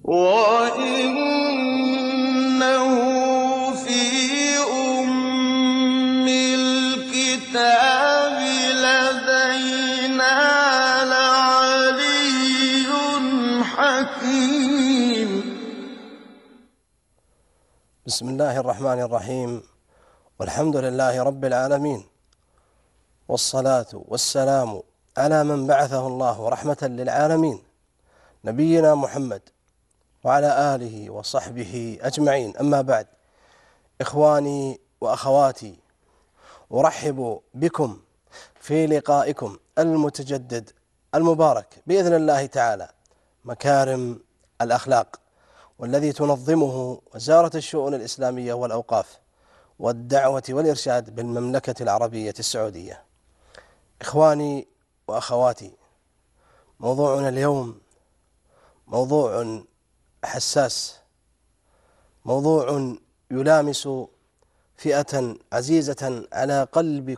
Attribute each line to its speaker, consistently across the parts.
Speaker 1: وَإِنَّهُ فِي أُمِّ الْكِتَابِ لَدَيْنَا لَعَلِيٌّ حَكِيمٌ.
Speaker 2: بسم الله الرحمن الرحيم، والحمد لله رب العالمين، والصلاة والسلام على من بعثه الله رحمة للعالمين، نبينا محمد وعلى آله وصحبه أجمعين. أما بعد، إخواني وأخواتي، أرحب بكم في لقائكم المتجدد المبارك بإذن الله تعالى، مكارم الأخلاق، والذي تنظمه وزارة الشؤون الإسلامية والأوقاف والدعوة والإرشاد بالمملكة العربية السعودية. إخواني وأخواتي، موضوعنا اليوم موضوع حساس، موضوع يلامس فئة عزيزة على قلب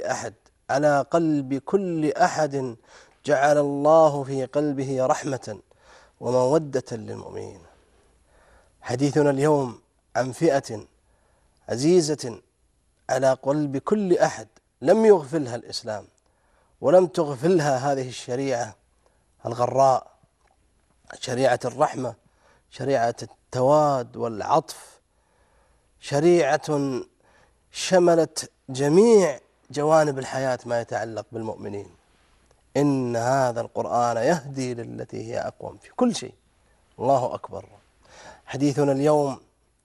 Speaker 2: كل أحد جعل الله في قلبه رحمة ومودة للمؤمنين. حديثنا اليوم عن فئة عزيزة على قلب كل أحد لم يغفلها الإسلام ولم تغفلها هذه الشريعة الغراء، شريعة الرحمة، شريعة التواد والعطف، شريعة شملت جميع جوانب الحياة ما يتعلق بالمؤمنين. إن هذا القرآن يهدي للتي هي أقوم في كل شيء. الله أكبر. حديثنا اليوم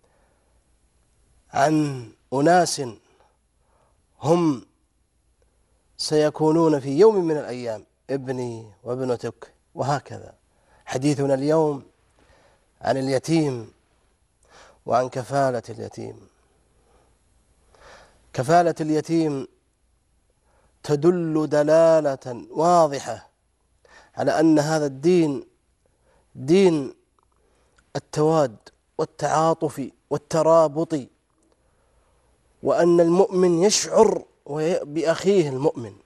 Speaker 2: عن أناس هم سيكونون في يوم من الأيام ابني وابنتك وهكذا. حديثنا اليوم عن اليتيم وعن كفالة اليتيم. كفالة اليتيم تدل دلالة واضحة على أن هذا الدين دين التواد والتعاطف والترابط، وأن المؤمن يشعر بأخيه المؤمن.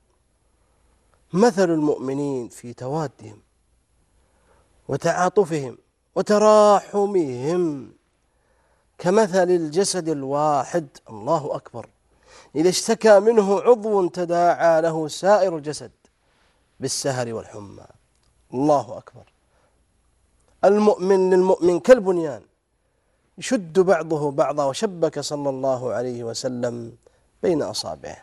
Speaker 2: مثل المؤمنين في توادهم وتعاطفهم وتراحمهم كمثل الجسد الواحد. الله أكبر. إذا اشتكى منه عضو تداعى له سائر الجسد بالسهر والحمى. الله أكبر. المؤمن للمؤمن كالبنيان يشد بعضه بعضا، وشبك صلى الله عليه وسلم بين أصابعه.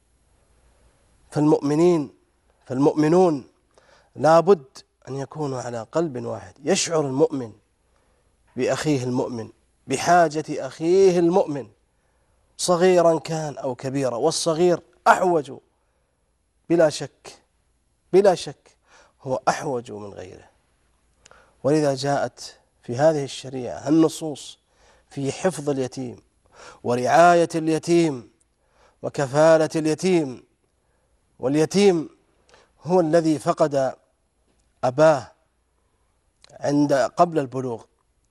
Speaker 2: فالمؤمنون لابد أن يكونوا على قلب واحد. يشعر المؤمن بأخيه المؤمن، بحاجة أخيه المؤمن، صغيرا كان أو كبيرا، والصغير أحوج بلا شك هو أحوج من غيره. ولذا جاءت في هذه الشريعة النصوص في حفظ اليتيم ورعاية اليتيم وكفالة اليتيم. واليتيم هو الذي فقد أباه قبل البلوغ،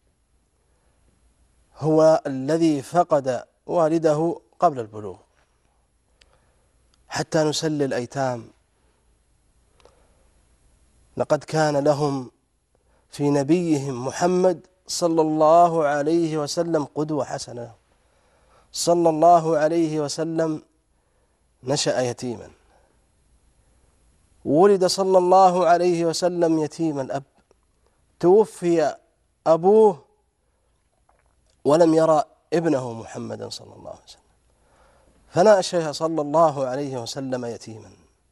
Speaker 2: هو الذي فقد والده قبل البلوغ. حتى نسلي الأيتام، لقد كان لهم في نبيهم محمد صلى الله عليه وسلم قدوة حسنة. صلى الله عليه وسلم نشأ يتيما، ولد صلى الله عليه وسلم يتيم الأب، توفي أبوه ولم يرى ابنه محمدا صلى الله عليه وسلم، فنشأ صلى الله عليه وسلم يتيما.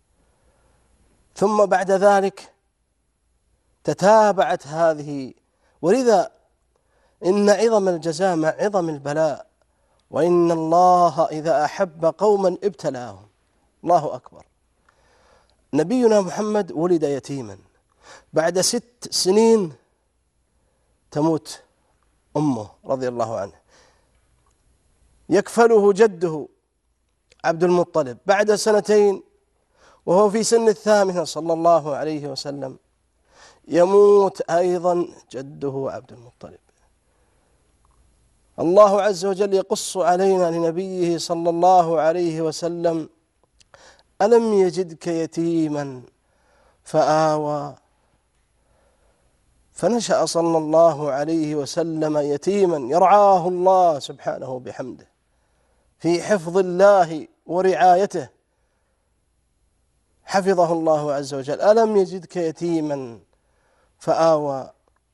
Speaker 2: ثم بعد ذلك تتابعت هذه. ولذا إن عظم الجزاء مع عظم البلاء، وإن الله إذا أحب قوما ابتلاهم. الله أكبر. نبينا محمد ولد يتيما، بعد 6 سنين تموت أمه رضي الله عنه، يكفله جده عبد المطلب. بعد 2 وهو في سن 8 صلى الله عليه وسلم يموت أيضا جده عبد المطلب. الله عز وجل يقص علينا لنبيه صلى الله عليه وسلم: ألم يجدك يتيما فآوى فنشأ صلى الله عليه وسلم يتيما يرعاه الله سبحانه بحمده في حفظ الله ورعايته، حفظه الله عز وجل. ألم يجدك يتيما فآوى.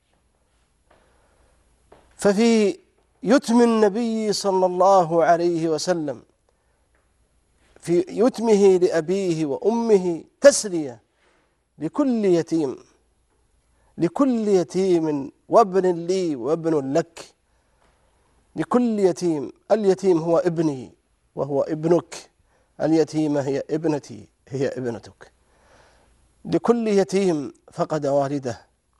Speaker 2: ففي يتم النبي صلى الله عليه وسلم، في يتمه لأبيه وأمه، تسلية لكل يتيم، لكل يتيم وابن لي وابن لك، لكل يتيم. اليتيم هو ابني وهو ابنك، اليتيمة هي ابنتي هي ابنتك. لكل يتيم فقد والده.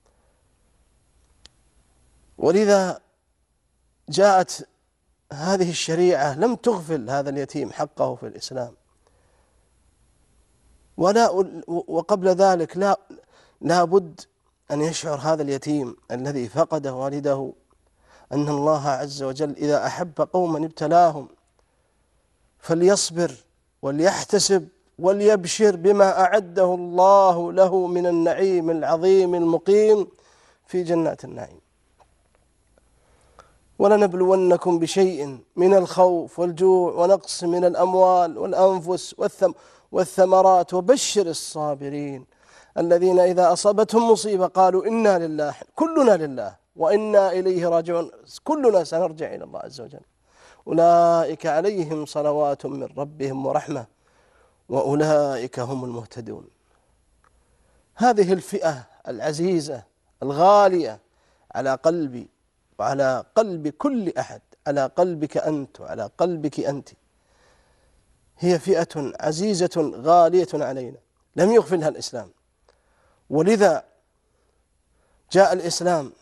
Speaker 2: ولذا جاءت هذه الشريعة لم تغفل هذا اليتيم حقه في الإسلام. وقبل ذلك لا بد أن يشعر هذا اليتيم الذي فقد والده أن الله عز وجل إذا أحب قوما ابتلاهم فليصبر وليحتسب وليبشر بما أعده الله له من النعيم العظيم المقيم في جنات النعيم. ولنبلونكم بشيء من الخوف والجوع ونقص من الأموال والأنفس والثمرات وبشر الصابرين الذين إذا أصابتهم مصيبة قالوا إنا لله، كلنا لله وإنا إليه راجعون، كلنا سنرجع إلى الله عز وجل. أولئك عليهم صلوات من ربهم ورحمة وأولئك هم المهتدون. هذه الفئة العزيزة الغالية على قلبي وعلى قلب كل أحد، على قلبك أنت وعلى قلبك أنت، هي فئة عزيزة غالية علينا لم يغفلها الإسلام. ولذا جاء الإسلام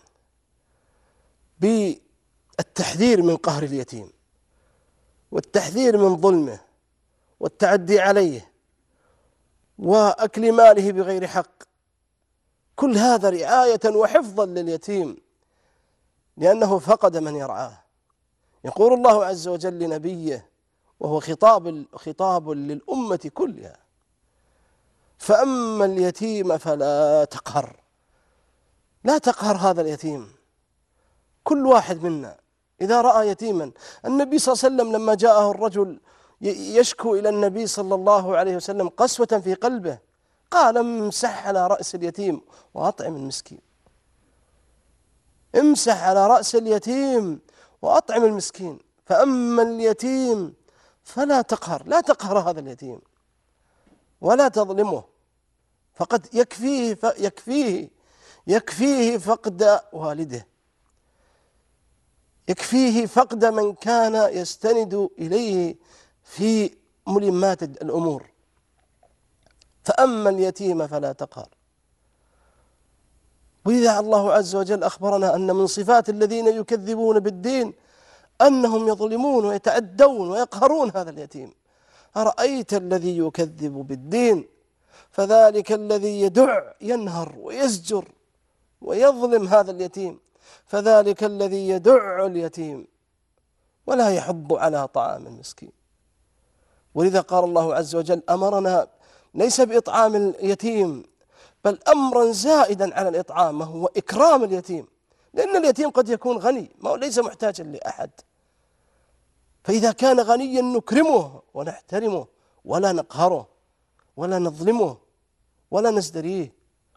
Speaker 2: بالتحذير من قهر اليتيم والتحذير من ظلمه والتعدي عليه وأكل ماله بغير حق، كل هذا رعاية وحفظا لليتيم لأنه فقد من يرعاه. يقول الله عز وجل لنبيه وهو خطاب للأمة كلها: فأما اليتيم فلا تقهر. لا تقهر هذا اليتيم. كل واحد منا إذا رأى يتيما، النبي صلى الله عليه وسلم لما جاءه الرجل يشكو إلى النبي صلى الله عليه وسلم قسوة في قلبه قال: امسح على رأس اليتيم وأطعم المسكين. امسح على رأس اليتيم وأطعم المسكين. فأما اليتيم فلا تقهر. لا تقهر هذا اليتيم ولا تظلمه، فقد يكفيه فقد والده، يكفيه فقد من كان يستند إليه في ملمات الأمور. فأما اليتيم فلا تقهر. وإذا الله عز وجل أخبرنا أن من صفات الذين يكذبون بالدين أنهم يظلمون ويتعدون ويقهرون هذا اليتيم. أرأيت الذي يكذب بالدين فذلك الذي يدع ينهر ويزجر ويظلم هذا اليتيم، فذلك الذي يدع اليتيم ولا يحض على طعام المسكين. ولذا قال الله عز وجل أمرنا ليس بإطعام اليتيم بل أمرا زائدا على الإطعام، وهو إكرام اليتيم، لأن اليتيم قد يكون غني ليس محتاجا لأحد، فإذا كان غنيا نكرمه ونحترمه ولا نقهره ولا نظلمه ولا نزدريه.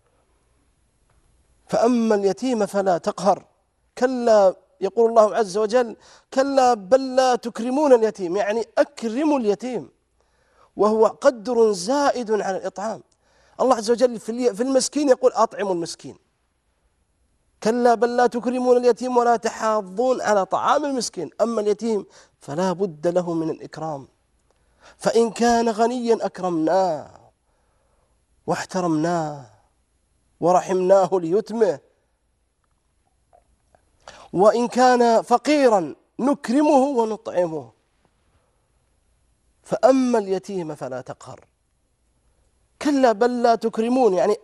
Speaker 2: فأما اليتيم فلا تقهر. كلا، يقول الله عز وجل: كلا بل لا تكرمون اليتيم، يعني أكرموا اليتيم، وهو قدر زائد على الإطعام. الله عز وجل في المسكين يقول: أطعموا المسكين. كلا بل لا تكرمون اليتيم ولا تحاضون على طعام المسكين. أما اليتيم فلا بد له من الإكرام، فإن كان غنيا أكرمناه واحترمناه ورحمناه ليتمه، وإن كان فقيرا نكرمه ونطعمه. فأما اليتيم فلا تقهر. كلا بل لا تكرمون، يعني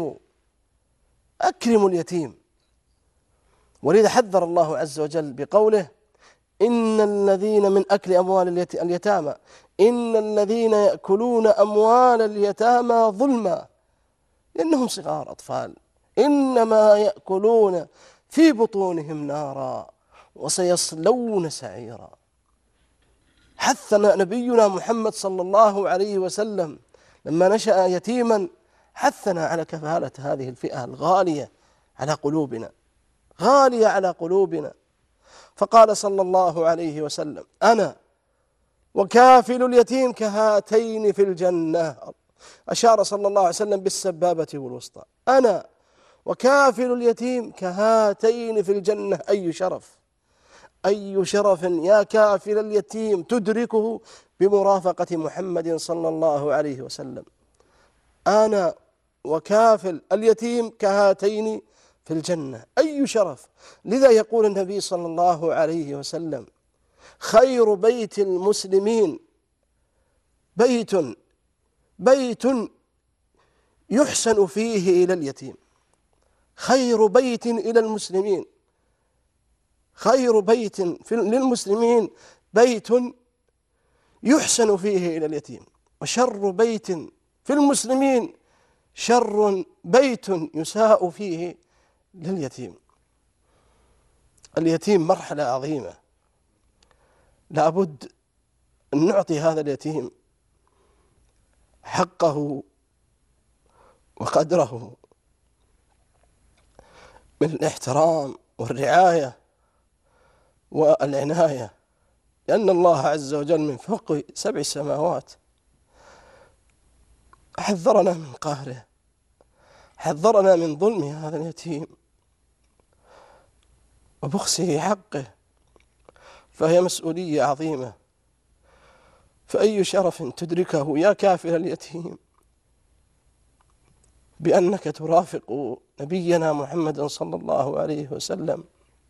Speaker 2: أكرموا اليتيم. ولذا حذر الله عز وجل بقوله: إن الذين من أكل أموال اليتامى إن الذين يأكلون أموال اليتامى ظلما، لأنهم صغار أطفال، إنما يأكلون في بطونهم نارا وسيصلون سعيرا. حثنا نبينا محمد صلى الله عليه وسلم لما نشأ يتيما، حثنا على كفالة هذه الفئة الغالية على قلوبنا، غالية على قلوبنا. فقال صلى الله عليه وسلم: أنا وكافل اليتيم كهاتين في الجنة. أشار صلى الله عليه وسلم بالسبابة والوسطى. أنا وكافل اليتيم كهاتين في الجنة. أي شرف، أي شرف يا كافل اليتيم تدركه بمرافقة محمد صلى الله عليه وسلم. أنا وكافل اليتيم كهاتين في الجنة، أي شرف. لذا يقول النبي صلى الله عليه وسلم: خير بيت المسلمين بيت يحسن فيه إلى اليتيم. خير بيت إلى المسلمين، خير بيت للمسلمين بيت يحسن فيه إلى اليتيم، وشر بيت في المسلمين شر بيت يساء فيه لليتيم. اليتيم مرحلة عظيمة، لابد أن نعطي هذا اليتيم حقه وقدره من الاحترام والرعاية والعناية، لأن الله عز وجل من فوق 7 سماوات حذرنا من قهره، حذرنا من ظلم هذا اليتيم وبخسه حقه، فهي مسؤولية عظيمة. فأي شرف تدركه يا كافل اليتيم بأنك ترافق نبينا محمد صلى الله عليه وسلم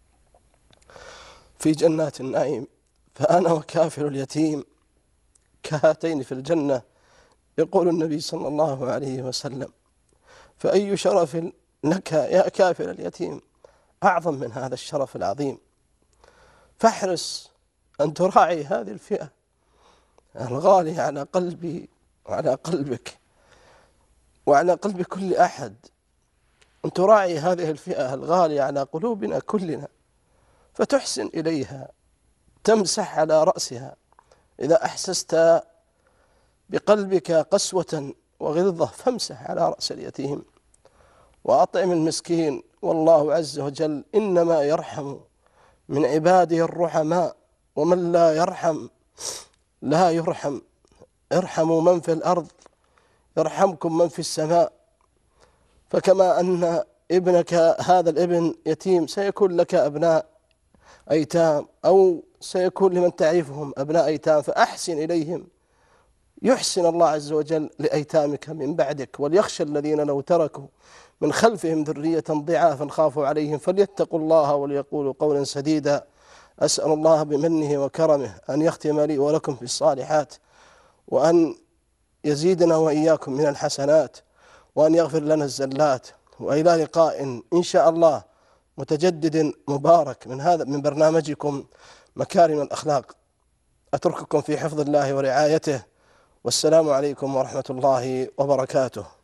Speaker 2: في جنات النعيم. فأنا وكافل اليتيم كهاتين في الجنة، يقول النبي صلى الله عليه وسلم. فأي شرف لك يا كافل اليتيم أعظم من هذا الشرف العظيم. فاحرص أن تراعي هذه الفئة الغالية على قلبي وعلى قلبك وعلى قلب كل أحد، أن تراعي هذه الفئة الغالية على قلوبنا كلنا، فتحسن إليها، تمسح على رأسها. إذا أحسست بقلبك قسوة وغلظة فامسح على رأس اليتيم وأطعم المسكين. والله عز وجل إنما يرحم من عباده الرحماء، ومن لا يرحم لا يرحم. ارحموا من في الأرض يرحمكم من في السماء. فكما أن ابنك هذا الابن يتيم، سيكون لك أبناء أيتام، أو سيكون لمن تعرفهم أبناء أيتام، فأحسن إليهم، يحسن الله عز وجل لأيتامك من بعدك. وليخشى الذين لو تركوا من خلفهم ذرية ضعافا خافوا عليهم فليتقوا الله وليقولوا قولا سديدا. أسأل الله بمنه وكرمه أن يختم لي ولكم بالصالحات، وأن يزيدنا وإياكم من الحسنات، وأن يغفر لنا الزلات. وإلى لقاء إن شاء الله متجدد مبارك من برنامجكم مكارم الأخلاق. أترككم في حفظ الله ورعايته، والسلام عليكم ورحمة الله وبركاته.